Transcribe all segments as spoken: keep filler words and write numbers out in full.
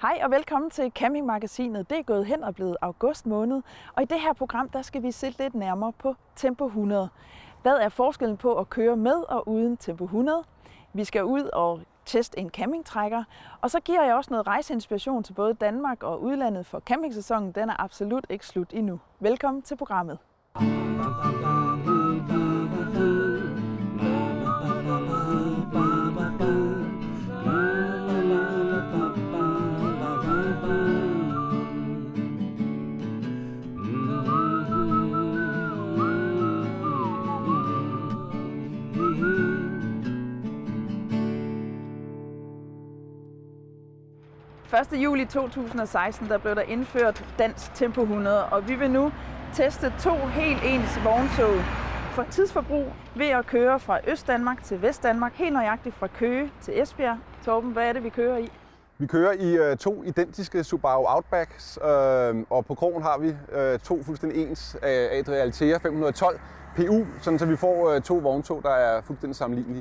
Hej og velkommen til Campingmagasinet. Det er gået hen og blevet august måned, og i det her program der skal vi se lidt nærmere på Tempo hundrede. Hvad er forskellen på at køre med og uden Tempo hundrede? Vi skal ud og teste en campingtrækker, og så giver jeg også noget rejseinspiration til både Danmark og udlandet, for campingsæsonen den er absolut ikke slut endnu. Velkommen til programmet. første juli to tusind og seksten der blev der indført dansk Tempo hundrede, og vi vil nu teste to helt ens vogntog for tidsforbrug ved at køre fra Østdanmark til Vestdanmark, helt nøjagtigt fra Køge til Esbjerg. Torben, hvad er det, vi kører i? Vi kører i uh, to identiske Subaru Outbacks, uh, og på krogen har vi uh, to fuldstændig ens uh, Adria Altea fem hundrede og tolv P U, sådan så vi får uh, to vogntog, der er fuldstændig sammenlignelige.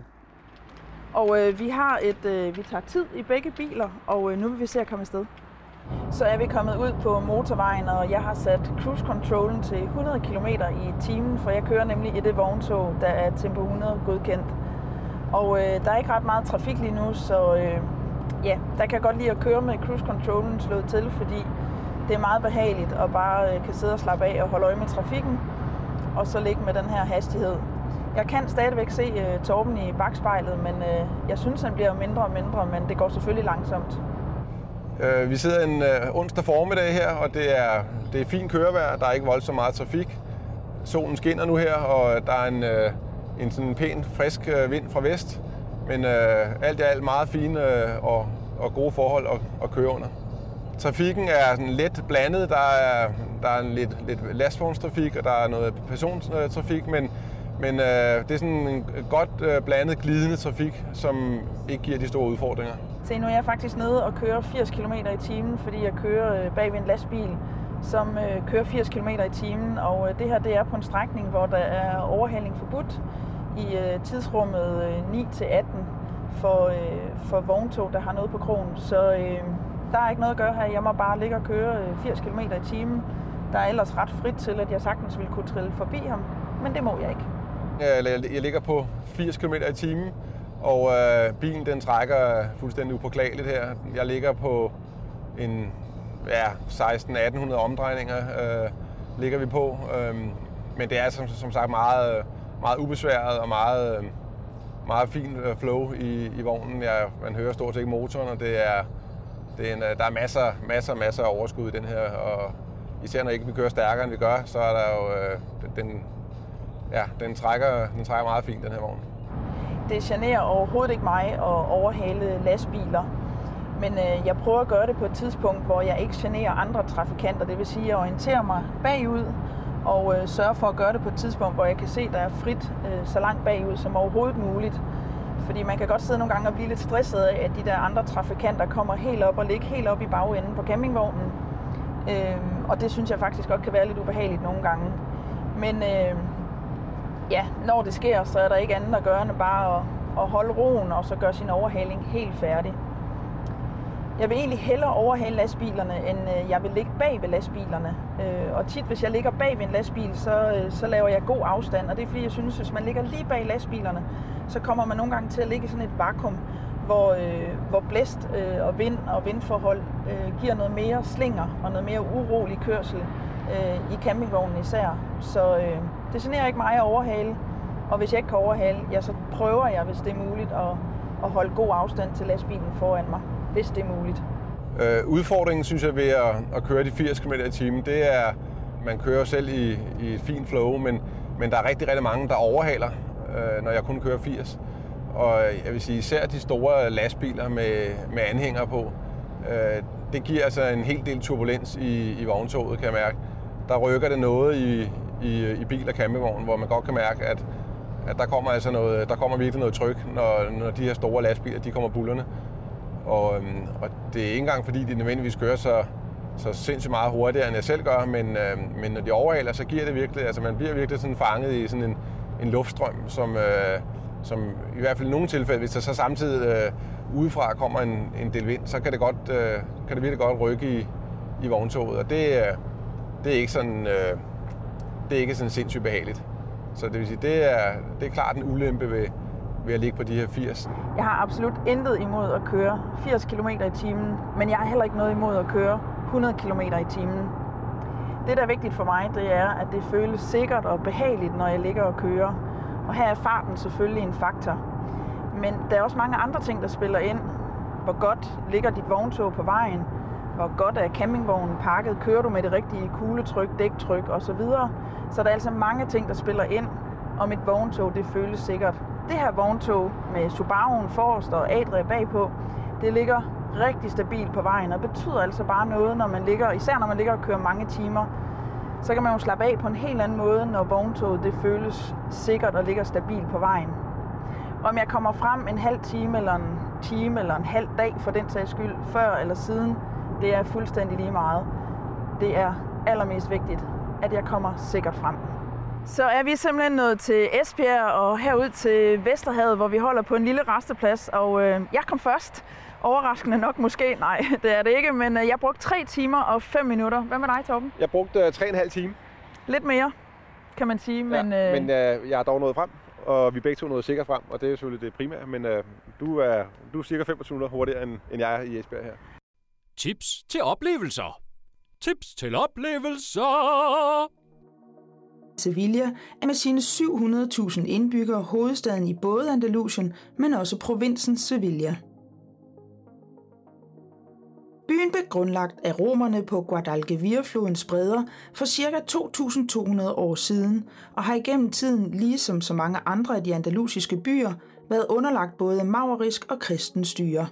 Og øh, vi har et, øh, vi tager tid i begge biler, og øh, nu vil vi se at komme afsted. Så er vi kommet ud på motorvejen, og jeg har sat cruise controllen til hundrede kilometer i timen, for jeg kører nemlig i det vogntog, der er Tempo hundrede godkendt. Og øh, der er ikke ret meget trafik lige nu, så øh, ja, der kan jeg godt lide at køre med cruise controllen slået til, fordi det er meget behageligt at bare øh, kan sidde og slappe af og holde øje med trafikken, og så ligge med den her hastighed. Jeg kan stadigvæk se uh, Torben i bakspejlet, men uh, jeg synes, han bliver mindre og mindre, men det går selvfølgelig langsomt. Uh, vi sidder en uh, onsdag formiddag her, og det er, det er fint kørevejr. Der er ikke voldsomt meget trafik. Solen skinner nu her, og der er en, uh, en sådan pæn, frisk uh, vind fra vest. Men uh, alt i alt meget fine uh, og, og gode forhold at, at køre under. Trafikken er sådan let blandet. Der er, der er en lidt, lidt lastvognstrafik, og der er noget persontrafik, men Men øh, det er sådan en godt øh, blandet glidende trafik, som ikke giver de store udfordringer. Se, nu er jeg faktisk nede og kører firs kilometer i timen, fordi jeg kører øh, bag ved en lastbil, som øh, kører firs kilometer i timen. Og øh, det her det er på en strækning, hvor der er overhaling forbudt i øh, tidsrummet øh, ni til atten for, øh, for vogntog, der har noget på krogen. Så øh, der er ikke noget at gøre her. Jeg må bare ligge og køre øh, firs kilometer i timen. Der er ellers ret frit til, at jeg sagtens ville kunne trille forbi ham, men det må jeg ikke. Jeg ligger på firs kilometer i timen, og øh, bilen den trækker fuldstændig upåklageligt her. Jeg ligger på en ja, seksten atten hundrede omdrejninger, øh, ligger vi på. Øh, men det er som, som sagt meget, meget ubesværet og meget, meget fin flow i, i vognen. Jeg, man hører stort set ikke motoren, og det er, det er en, der er masser, masser, masser af overskud i den her. Og især når ikke vi kører stærkere, end vi gør, så er der jo øh, den... Ja, den trækker, den trækker meget fint, den her vogn. Det generer overhovedet ikke mig at overhale lastbiler, men øh, jeg prøver at gøre det på et tidspunkt, hvor jeg ikke generer andre trafikanter. Det vil sige, at jeg orienterer mig bagud og øh, sørger for at gøre det på et tidspunkt, hvor jeg kan se, at der er frit øh, så langt bagud som overhovedet muligt. Fordi man kan godt sidde nogle gange og blive lidt stresset af, at de der andre trafikanter kommer helt op og ligger helt op i bagenden på campingvognen. Øh, og det synes jeg faktisk godt kan være lidt ubehageligt nogle gange. Men øh, ja, når det sker, så er der ikke andet at gøre end bare at, at holde roen og så gøre sin overhaling helt færdig. Jeg vil egentlig hellere overhale lastbilerne, end jeg vil ligge bag ved lastbilerne. Og tit, hvis jeg ligger bag ved en lastbil, så, så laver jeg god afstand. Og det er fordi, jeg synes, at hvis man ligger lige bag lastbilerne, så kommer man nogle gange til at ligge i sådan et vakuum, hvor, øh, hvor blæst øh, og vind og vindforhold øh, giver noget mere slinger og noget mere urolig kørsel øh, i campingvognen især. Så øh, det generer ikke mig at overhale, og hvis jeg ikke kan overhale, ja, så prøver jeg, hvis det er muligt, at, at holde god afstand til lastbilen foran mig, hvis det er muligt. Øh, udfordringen, synes jeg, ved at, at køre de firs kilometer i timen, det er, man kører selv i, i et fint flow, men, men der er rigtig, rigtig mange, der overhaler, øh, når jeg kun kører firs. Og jeg vil sige, især de store lastbiler med, med anhænger på, øh, det giver altså en hel del turbulens i, i vogntoget, kan jeg mærke. Der rykker det noget i, i, i bil- og campingvogn, hvor man godt kan mærke, at, at der kommer altså noget, der kommer virkelig noget tryk, når, når de her store lastbiler, de kommer bullerne. Og, og det er ikke engang fordi, de nødvendigvis kører så, så sindssygt meget hurtigere, end jeg selv gør, men, øh, men når de overhaler, så giver det virkelig, altså man bliver virkelig sådan fanget i sådan en, en luftstrøm, som, øh, som i hvert fald i nogle tilfælde, hvis der så samtidig øh, udefra kommer en, en del vind, så kan det, godt, øh, kan det virkelig godt rykke i, i vogntoget, og det, øh, det er ikke sådan, øh, det er ikke sådan sindssygt behageligt. Så det vil sige, det er, det er klart en ulempe ved, ved at ligge på de her firs. Jeg har absolut intet imod at køre firs kilometer i timen, men jeg har heller ikke noget imod at køre hundrede kilometer i timen. Det, der er vigtigt for mig, det er, at det føles sikkert og behageligt, når jeg ligger og kører. Og her er farten selvfølgelig en faktor. Men der er også mange andre ting, der spiller ind. Hvor godt ligger dit vogntog på vejen? Hvor godt er campingvognen pakket? Kører du med det rigtige kugletryk, dæktryk osv.? Så der er altså mange ting, der spiller ind, om et vogntog det føles sikkert. Det her vogntog med Subaru'en forrest og Adria bagpå, det ligger rigtig stabilt på vejen, og betyder altså bare noget, når man ligger, især når man ligger og kører mange timer. Så kan man jo slappe af på en helt anden måde, når vogntoget det føles sikkert og ligger stabilt på vejen. Om jeg kommer frem en halv time eller en time eller en halv dag for den sags skyld, før eller siden, det er fuldstændig lige meget. Det er allermest vigtigt, at jeg kommer sikkert frem. Så er vi simpelthen nået til Esbjerg og herud til Vesterhavet, hvor vi holder på en lille resteplads, og øh, jeg kom først. Overraskende nok måske. Nej, det er det ikke, men jeg brugte tre timer og fem minutter. Hvad med dig, Torben? Jeg brugte tre og en halv time. Lidt mere, kan man sige. Men, ja, øh... men øh, jeg er dog nået frem, og vi begge to nåede sikkert frem, og det er selvfølgelig det primære. Men øh, du, er, du er cirka femogtyve minutter hurtigere, end, end jeg er i Esbjerg her. Tips til oplevelser. Tips til oplevelser. Sevilla er med sine syv hundrede tusind indbyggere hovedstaden i både Andalusien, men også provinsen Sevilla. Byen blev grundlagt af romerne på Guadalquivir-flodens bredder for ca. to tusind to hundrede år siden, og har igennem tiden, ligesom så mange andre af de andalusiske byer, været underlagt både maurisk og kristen styre.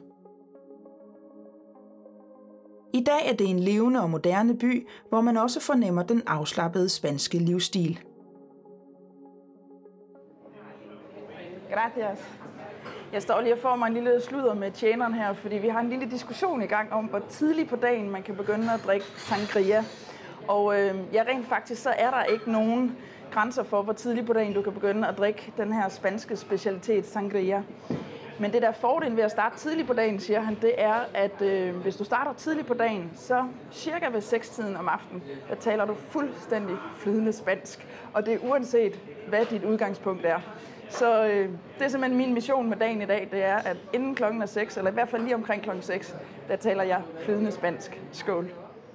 I dag er det en levende og moderne by, hvor man også fornemmer den afslappede spanske livsstil. Gracias. Jeg står lige og får mig en lille sludder med tjeneren her, fordi vi har en lille diskussion i gang om, hvor tidligt på dagen man kan begynde at drikke sangria. Og øh, ja, rent faktisk så er der ikke nogen grænser for, hvor tidligt på dagen du kan begynde at drikke den her spanske specialitet sangria. Men det der fordel ved at starte tidligt på dagen, siger han, det er, at øh, hvis du starter tidligt på dagen, så cirka ved seks-tiden om aftenen, der taler du fuldstændig flydende spansk. Og det er uanset, hvad dit udgangspunkt er. Så øh, det er simpelthen min mission med dagen i dag, det er, at inden klokken er seks, eller i hvert fald lige omkring klokken seks, der taler jeg flydende spansk. Skål.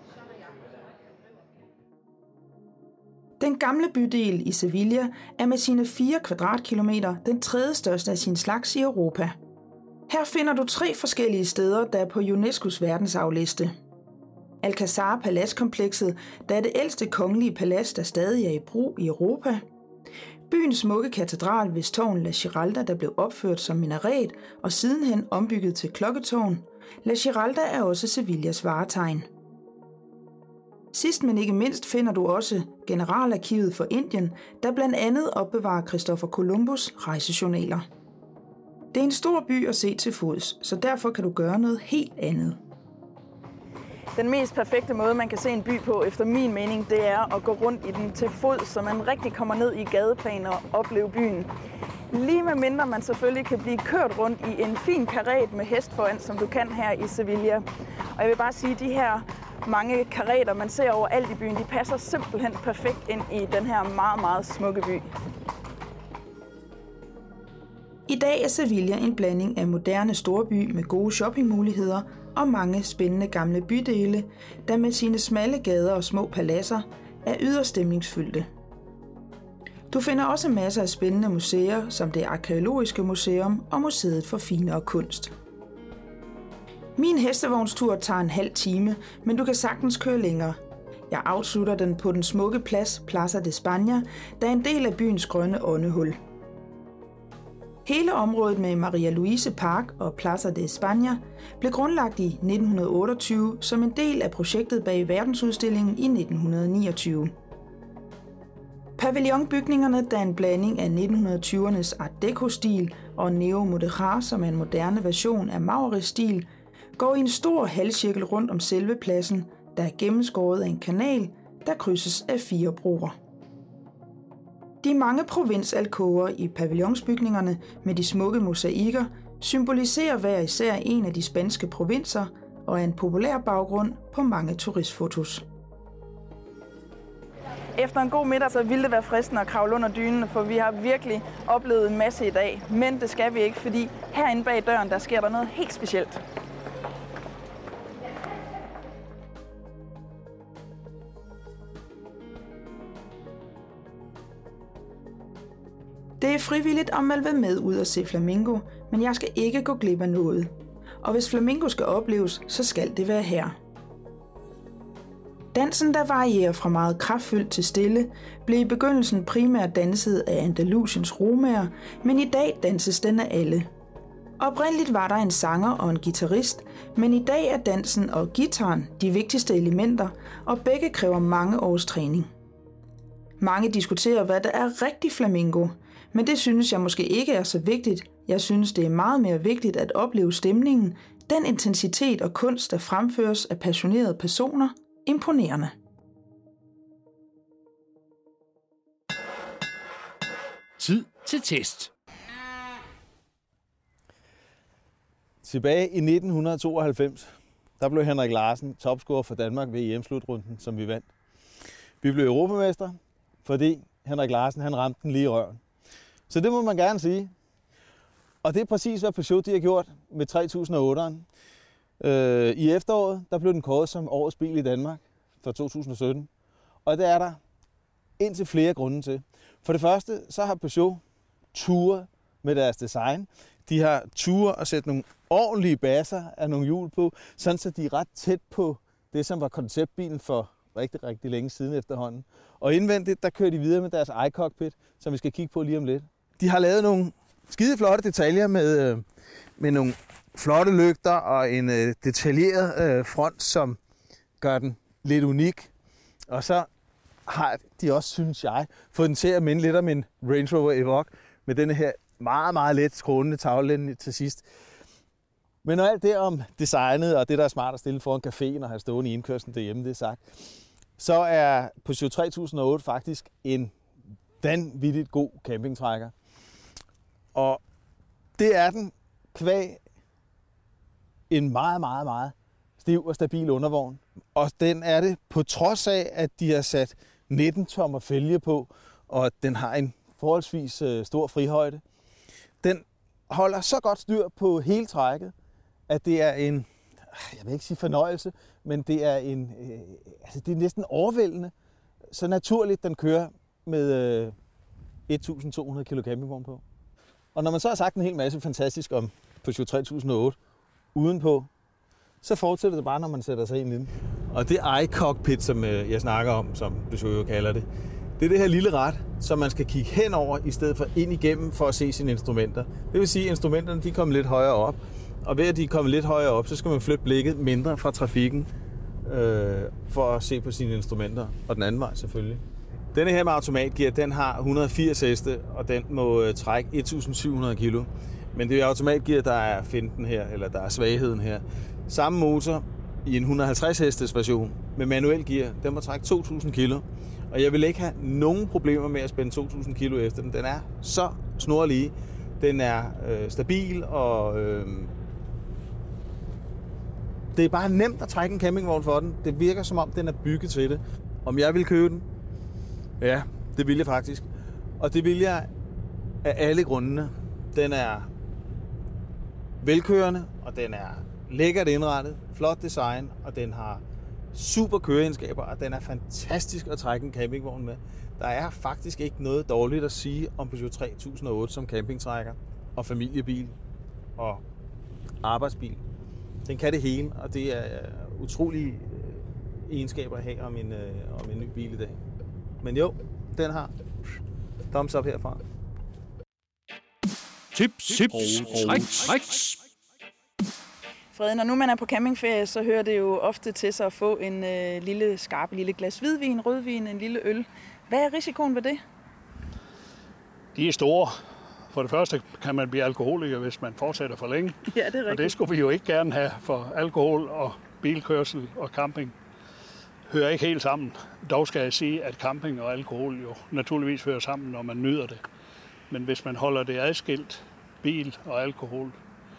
Den gamle bydel i Sevilla er med sine fire kvadratkilometer den tredje største af sin slags i Europa. Her finder du tre forskellige steder, der er på UNESCO's verdensarvliste. Alcázar Paladskomplekset, der er det ældste kongelige palads, der stadig er i brug i Europa. Byens smukke katedral ved tårn La Giralda, der blev opført som minaret og sidenhen ombygget til klokketårn. La Giralda er også Sevillas varetegn. Sidst men ikke mindst finder du også Generalarkivet for Indien, der blandt andet opbevarer Christopher Columbus rejsejournaler. Det er en stor by at se til fods, så derfor kan du gøre noget helt andet. Den mest perfekte måde, man kan se en by på, efter min mening, det er at gå rundt i den til fod, så man rigtig kommer ned i gadeplan og opleve byen. Lige med mindre man selvfølgelig kan blive kørt rundt i en fin karret med hest foran, som du kan her i Sevilla. Og jeg vil bare sige, at de her mange karreter, man ser overalt i byen, de passer simpelthen perfekt ind i den her meget, meget smukke by. I dag er Sevilla en blanding af moderne storby med gode shoppingmuligheder og mange spændende gamle bydele, der med sine smalle gader og små paladser er yderstemningsfyldte. Du finder også masser af spændende museer, som det Arkæologiske Museum og Museet for Finere Kunst. Min hestevognstur tager en halv time, men du kan sagtens køre længere. Jeg afslutter den på den smukke plads Plaza de España, der er en del af byens grønne åndehul. Hele området med Maria Luise Park og Plaza de España blev grundlagt i nitten otteogtyve som en del af projektet bag verdensudstillingen i nitten niogtyve. Pavillonbygningerne, der er en blanding af nitten tyvernes Art Deco-stil og Neo Mudéjar, som er en moderne version af Maurice-stil, går i en stor halvcirkel rundt om selve pladsen, der er gennemskåret af en kanal, der krydses af fire broer. De mange provinsalkover i pavillonsbygningerne med de smukke mosaikker symboliserer hver især en af de spanske provinser og er en populær baggrund på mange turistfotos. Efter en god middag, så ville det være fristende at kravle under dynen, for vi har virkelig oplevet en masse i dag. Men det skal vi ikke, fordi herinde bag døren, der sker der noget helt specielt. Det er frivilligt, om man vil med ud og se flamingo, men jeg skal ikke gå glip af noget. Og hvis flamingo skal opleves, så skal det være her. Dansen, der varierer fra meget kraftfyldt til stille, blev i begyndelsen primært danset af Andalusiens romaer, men i dag danses den af alle. Oprindeligt var der en sanger og en guitarist, men i dag er dansen og guitaren de vigtigste elementer, og begge kræver mange års træning. Mange diskuterer, hvad der er rigtig flamingo, men det synes jeg måske ikke er så vigtigt. Jeg synes, det er meget mere vigtigt at opleve stemningen, den intensitet og kunst, der fremføres af passionerede personer, imponerende. Tid til test. Tilbage i nitten tooghalvfems, der blev Henrik Larsen topscorer for Danmark ved E M-slutrunden, som vi vandt. Vi blev europamester, fordi Henrik Larsen han ramte den lige i røven. Så det må man gerne sige. Og det er præcis, hvad Peugeot de har gjort med tre tusind og otteren. Øh, I efteråret der blev den kåret som årets bil i Danmark for to tusind og sytten. Og det er der indtil flere grunde til. For det første, så har Peugeot ture med deres design. De har ture at sætte nogle ordentlige basser af nogle hjul på, sådan så de er ret tæt på det, som var konceptbilen for rigtig, rigtig længe siden efterhånden. Og indvendigt, der kører de videre med deres iCockpit, som vi skal kigge på lige om lidt. De har lavet nogle skide flotte detaljer med, med nogle flotte lygter og en øh, detaljeret øh, front, som gør den lidt unik. Og så har de også, synes jeg, fået den til at minde lidt om en Range Rover Evoque med denne her meget, meget let skrånende taglinje til sidst. Men når alt det om designet og det, der er smart at stille foran caféen og have stående i indkørslen derhjemme, det er sagt, så er Peugeot tre tusind og otte faktisk en vanvittigt god campingtrækker. Og det er den kvæg en meget, meget, meget stiv og stabil undervogn. Og den er det på trods af, at de har sat nitten tommer fælge på, og den har en forholdsvis stor frihøjde. Den holder så godt styr på hele trækket, at det er en, jeg vil ikke sige fornøjelse, men det er en, øh, altså det er næsten overvældende, så naturligt den kører med øh, et tusind to hundrede kilo campingvogn på. Og når man så har sagt en hel masse fantastisk om Peugeot tre tusind og otte udenpå, så fortsætter det bare, når man sætter sig ind i den. Og det iCockpit, som øh, jeg snakker om, som Peugeot jo kalder det, det er det her lille rat, som man skal kigge henover, i stedet for ind igennem for at se sine instrumenter. Det vil sige, at instrumenterne de kommer lidt højere op. Og ved at de er kommet lidt højere op, så skal man flytte blikket mindre fra trafikken øh, for at se på sine instrumenter. Og den anden vej selvfølgelig. Denne her med automatgear, den har et hundrede og firs heste, og den må øh, trække et tusind syv hundrede kilo. Men det er automatgear, der er finten her, eller der er svagheden her. Samme motor i en et hundrede og halvtreds hestes version med manuel gear, den må trække to tusind kilo. Og jeg vil ikke have nogen problemer med at spænde to tusind kilo efter den. Den er så snorlige. Den er øh, stabil, og øh, det er bare nemt at trække en campingvogn for den. Det virker som om, den er bygget til det. Om jeg vil købe den? Ja, det vil jeg faktisk. Og det vil jeg af alle grundene. Den er velkørende, og den er lækkert indrettet, flot design, og den har super køreegenskaber, og den er fantastisk at trække en campingvogn med. Der er faktisk ikke noget dårligt at sige om Peugeot tre tusind og otte som campingtrækker og familiebil og arbejdsbil. Den kan det hele, og det er utrolige egenskaber at have om en, om en ny bil i dag. Men jo, den har thumbs up herfra. Tips, tips, tricks, tricks. Frede, når nu man er på campingferie, så hører det jo ofte til sig at få en øh, lille skarp lille glas hvidvin, rødvin, en lille øl. Hvad er risikoen ved det? De er store. For det første kan man blive alkoholiker, hvis man fortsætter for længe. Ja, det er rigtigt. Og det skulle vi jo ikke gerne have, for alkohol og bilkørsel og camping hører ikke helt sammen. Dog skal jeg sige, at camping og alkohol jo naturligvis hører sammen, når man nyder det. Men hvis man holder det adskilt, bil og alkohol,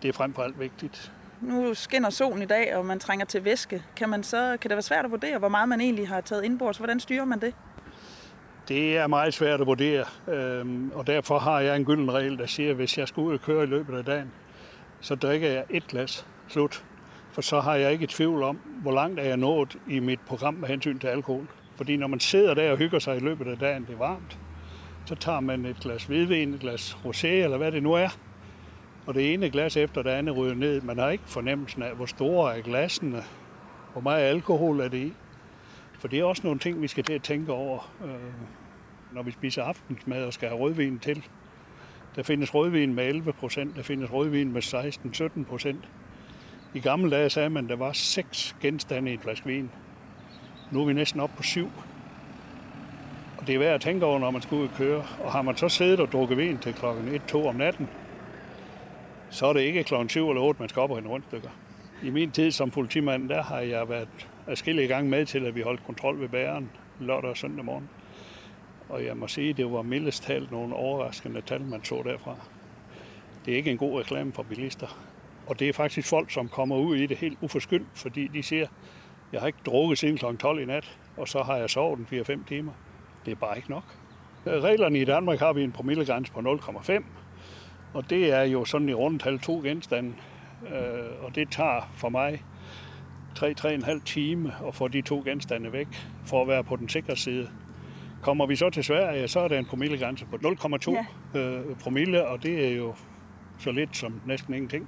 det er frem for alt vigtigt. Nu skinner solen i dag, og man trænger til væske. Kan, man så, kan det være svært at vurdere, hvor meget man egentlig har taget indbords? Hvordan styrer man det? Det er meget svært at vurdere, og derfor har jeg en gylden regel, der siger, at hvis jeg skal ud og køre i løbet af dagen, så drikker jeg et glas slut. For så har jeg ikke et tvivl om, hvor langt er jeg nået i mit program med hensyn til alkohol. Fordi når man sidder der og hygger sig i løbet af dagen, det er varmt, så tager man et glas hvidvin, et glas rosé, eller hvad det nu er. Og det ene glas efter det andet ryger ned. Man har ikke fornemmelsen af, hvor store er glassene, hvor meget alkohol er det i. For det er også nogle ting, vi skal til at tænke over, når vi spiser aftensmad og skal have rødvin til. Der findes rødvin med elleve procent, der findes rødvin med seksten til sytten procent. I gamle dage sagde man, at der var seks genstande i en flaske vin. Nu er vi næsten oppe på syv. Og det er værd at tænke over, når man skal ud og køre. Og har man så siddet og drukket vin til klokken et to om natten, så er det ikke klokken syv eller otte, man skal op og hente rundstykker. I min tid som politimand, der har jeg været adskillige gange med til, at vi holdt kontrol ved bageren lørdag og søndag morgen. Og jeg må sige, at det var mildest talt nogle overraskende tal, man så derfra. Det er ikke en god reklame for bilister. Og det er faktisk folk, som kommer ud i det helt uforskyldt, fordi de siger, jeg har ikke drukket siden klokken tolv i nat, og så har jeg sovet en fire fem timer. Det er bare ikke nok. Reglerne i Danmark har vi en promillegrænse på nul komma fem, og det er jo sådan i rundt to genstande. Og det tager for mig tre til tre komma fem time at få de to genstande væk, for at være på den sikre side. Kommer vi så til Sverige, så er der en promillegrænse på nul komma to ja. promille, og det er jo så lidt som næsten ingenting.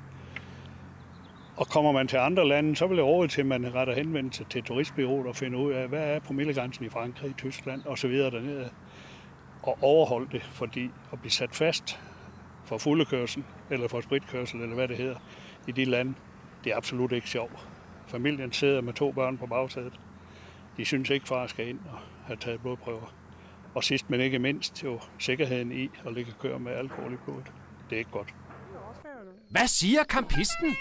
Og kommer man til andre lande, så vil jeg råde til, at man retter henvendelse til turistbureauet og finder ud af, hvad er promillegrænsen i Frankrig, Tyskland osv. dernede. Og overholde det, fordi at blive sat fast for fuldekørsel eller for spritkørsel eller hvad det hedder i de lande, det er absolut ikke sjovt. Familien sidder med to børn på bagsædet. De synes ikke, far skal ind og have taget blodprøver. Og sidst, men ikke mindst, jo sikkerheden i at ligge og køre med alkohol i blodet. Det er ikke godt. Hvad siger campisten?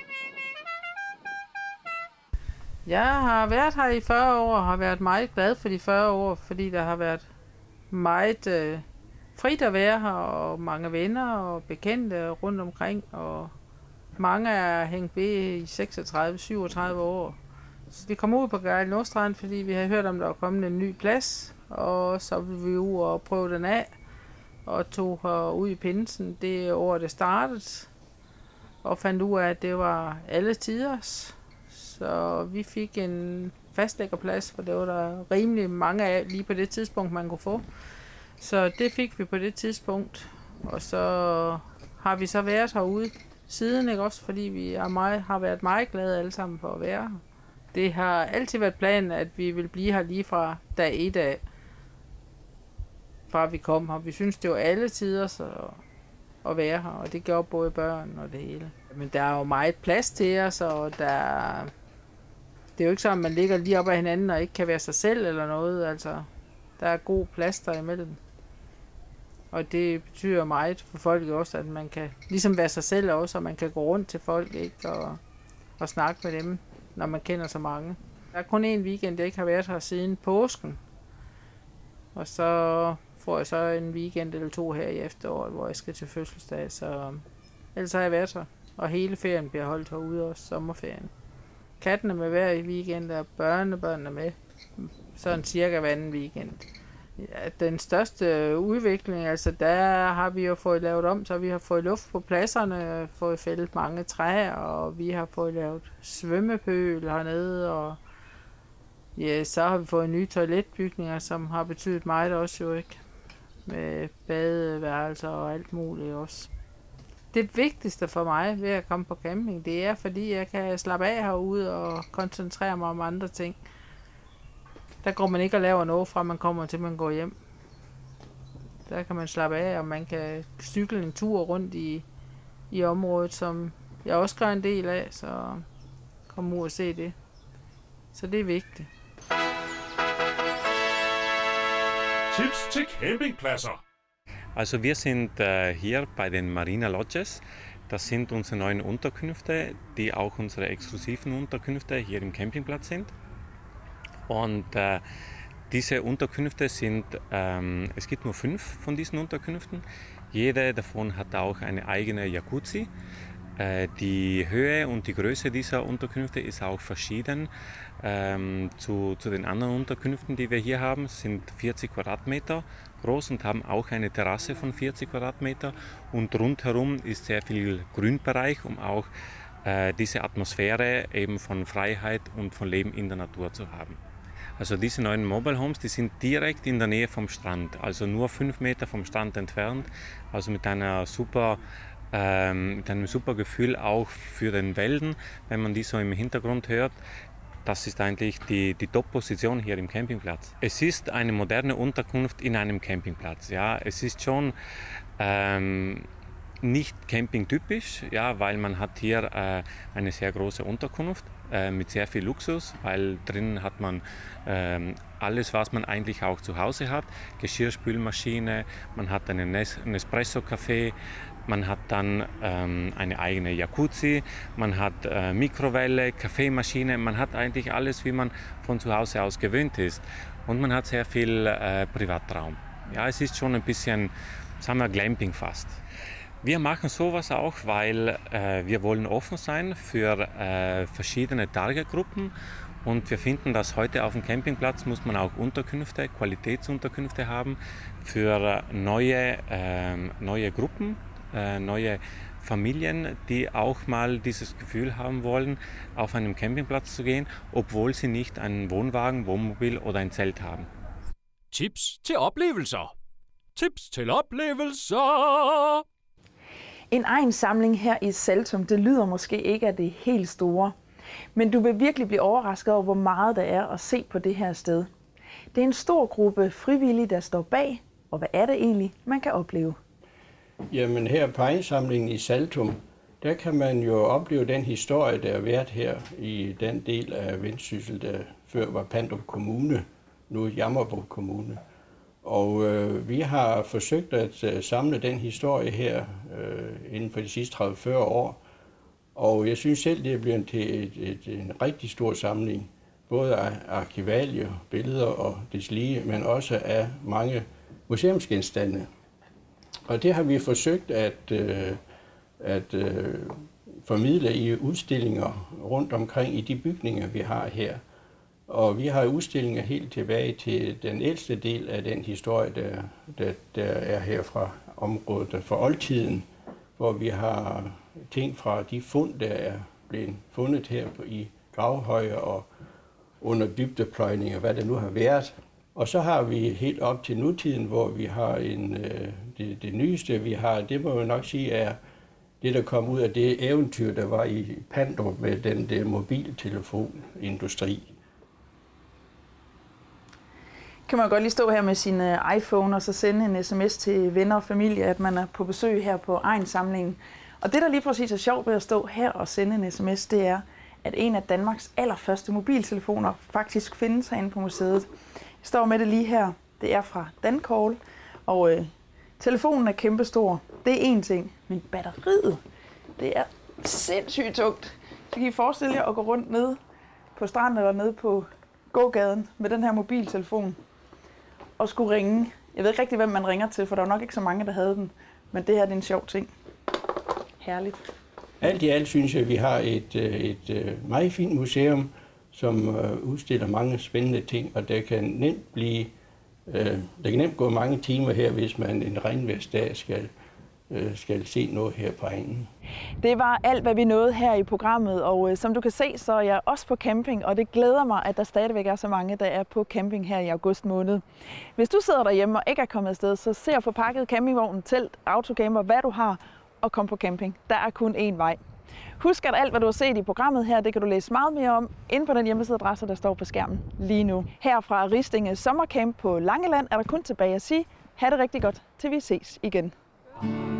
Jeg har været her i fyrre år og har været meget glad for de fyrre år, fordi der har været meget øh, frit at være her, og mange venner og bekendte rundt omkring, og mange er hængt ved i seksogtredive til syvogtredive år. Så vi kom ud på Gejl Nordstrand, fordi vi havde hørt om, der var kommet en ny plads, og så ville vi ud og prøve den af, og tog her ud i pinsen det år, det startede, og fandt ud af, at det var alle tiders. Så vi fik en fastlæggerplads, for det var der rimelig mange af lige på det tidspunkt, man kunne få. Så det fik vi på det tidspunkt, og så har vi så været herude siden, ikke også, fordi vi er meget, har været meget glade alle sammen for at være her. Det har altid været planen, at vi vil blive her lige fra dag et af, fra vi kom her. Vi synes, det var alle tider så at være her, og det gjorde både børn og det hele. Men der er jo meget plads til os, og der, det er jo ikke sådan, at man ligger lige op ad hinanden og ikke kan være sig selv eller noget. Altså, der er god plads der imellem. Og det betyder meget for folk også, at man kan ligesom være sig selv også, og man kan gå rundt til folk, ikke, og, og snakke med dem, når man kender så mange. Der er kun en weekend, jeg ikke har været her siden påsken. Og så får jeg så en weekend eller to her i efteråret, hvor jeg skal til fødselsdag. Så ellers har jeg været her. Og hele ferien bliver holdt herude, også sommerferien. Katten er med hver weekend, og børnebørnene med sådan cirka hver anden weekend. Ja, den største udvikling, altså der har vi jo fået lavet om, så vi har fået luft på pladserne, fået fældet mange træer, og vi har fået lavet svømmepøl hernede, og ja, så har vi fået nye toiletbygninger, som har betydet meget også jo, ikke? Med badeværelser og alt muligt også. Det vigtigste for mig ved at komme på camping, det er, fordi jeg kan slappe af herude og koncentrere mig om andre ting. Der går man ikke og laver noget fra, man kommer til, man går hjem. Der kan man slappe af, og man kan cykle en tur rundt i, i området, som jeg også gør en del af, så kom ud og se det. Så det er vigtigt. Tipps til campingpladser. Also wir sind äh, hier bei den Marina Lodges. Das sind unsere neuen Unterkünfte, die auch unsere exklusiven Unterkünfte hier im Campingplatz sind. Und äh, diese Unterkünfte sind, ähm, es gibt nur fünf von diesen Unterkünften. Jede davon hat auch eine eigene Jacuzzi. Die Höhe und die Größe dieser Unterkünfte ist auch verschieden ähm, zu, zu den anderen Unterkünften, die wir hier haben. Es sind vierzig Quadratmeter groß und haben auch eine Terrasse von vierzig Quadratmeter. Und rundherum ist sehr viel Grünbereich, um auch äh, diese Atmosphäre eben von Freiheit und von Leben in der Natur zu haben. Also diese neuen Mobile Homes, die sind direkt in der Nähe vom Strand, also nur fünf Meter vom Strand entfernt, also mit einer super ähm, mit einem super Gefühl auch für den Wäldern, wenn man die so im Hintergrund hört. Das ist eigentlich die, die Top-Position hier im Campingplatz. Es ist eine moderne Unterkunft in einem Campingplatz. Ja, es ist schon ähm, nicht campingtypisch, ja, weil man hat hier äh, eine sehr große Unterkunft äh, mit sehr viel Luxus, weil drinnen hat man äh, alles, was man eigentlich auch zu Hause hat. Geschirrspülmaschine, man hat einen Nes- Nespresso-Café, man hat dann ähm, eine eigene Jacuzzi, man hat äh, Mikrowelle, Kaffeemaschine, man hat eigentlich alles, wie man von zu Hause aus gewöhnt ist. Und man hat sehr viel äh, Privatraum. Ja, es ist schon ein bisschen, sagen wir, Glamping fast. Wir machen sowas auch, weil äh, wir wollen offen sein für äh, verschiedene Targetgruppen. Und wir finden, dass heute auf dem Campingplatz muss man auch Unterkünfte, Qualitätsunterkünfte haben für neue, äh, neue Gruppen, äh, neue Familien, die auch mal dieses Gefühl haben wollen, auf einem Campingplatz zu gehen, obwohl sie nicht einen Wohnwagen, Wohnmobil oder ein Zelt haben. Tips til oplevelser. Tips til oplevelser. En egensamling her i Saltum, det lyder måske ikke af det helt store. Men du vil virkelig blive overrasket over, hvor meget der er at se på det her sted. Det er en stor gruppe frivillige, der står bag, og hvad er det egentlig, man kan opleve? Jamen her på egensamlingen i Saltum, der kan man jo opleve den historie, der har været her i den del af Vendsyssel, der før var Pandrup Kommune, nu Jammerbugt Kommune. Og øh, vi har forsøgt at øh, samle den historie her øh, inden for de sidste tredive til fyrre år. Og jeg synes selv, det er blevet til et, et, en rigtig stor samling, både af arkivalier, billeder og deslige, men også af mange museumsgenstande. Og det har vi forsøgt at, øh, at øh, formidle i udstillinger rundt omkring i de bygninger, vi har her. Og vi har udstillinger helt tilbage til den ældste del af den historie, der, der, der er her fra området, fra oldtiden, hvor vi har ting fra de fund, der er blevet fundet her i gravhøje og under dybdepløjninger, hvad det nu har været. Og så har vi helt op til nutiden, hvor vi har en, det, det nyeste, vi har, det må jeg nok sige, er det, der kom ud af det eventyr, der var i Pandrup med den der mobiltelefonindustri. Kan man godt lige stå her med sin iPhone og så sende en sms til venner og familie, at man er på besøg her på egensamlingen. Og det, der lige præcis er sjovt ved at stå her og sende en sms, det er, at en af Danmarks allerførste mobiltelefoner faktisk findes herinde på museet. Jeg står med det lige her. Det er fra Dancall, og øh, telefonen er kæmpestor. Det er én ting, men batteriet, det er sindssygt tungt. Så kan I forestille jer at gå rundt ned på stranden eller ned på gågaden med den her mobiltelefon og skulle ringe. Jeg ved ikke rigtig, hvem man ringer til, for der var nok ikke så mange, der havde den. Men det her det er en sjov ting. Herligt. Alt i alt synes jeg, at vi har et, et, et meget fint museum, som udstiller mange spændende ting, og der kan nemt blive, der kan nemt gå mange timer her, hvis man en regnværsdag skal skal se noget her på egnen. Det var alt, hvad vi nåede her i programmet, og øh, som du kan se, så er jeg også på camping, og det glæder mig, at der stadigvæk er så mange, der er på camping her i august måned. Hvis du sidder derhjemme og ikke er kommet afsted, så se at få pakket campingvognen, telt, autocamper, hvad du har, og kom på camping. Der er kun én vej. Husk, at alt, hvad du har set i programmet her, det kan du læse meget mere om inde på den hjemmesideadresse, der står på skærmen lige nu. Her fra Ristinge Sommercamp på Langeland er der kun tilbage at sige, ha' det rigtig godt, til vi ses igen.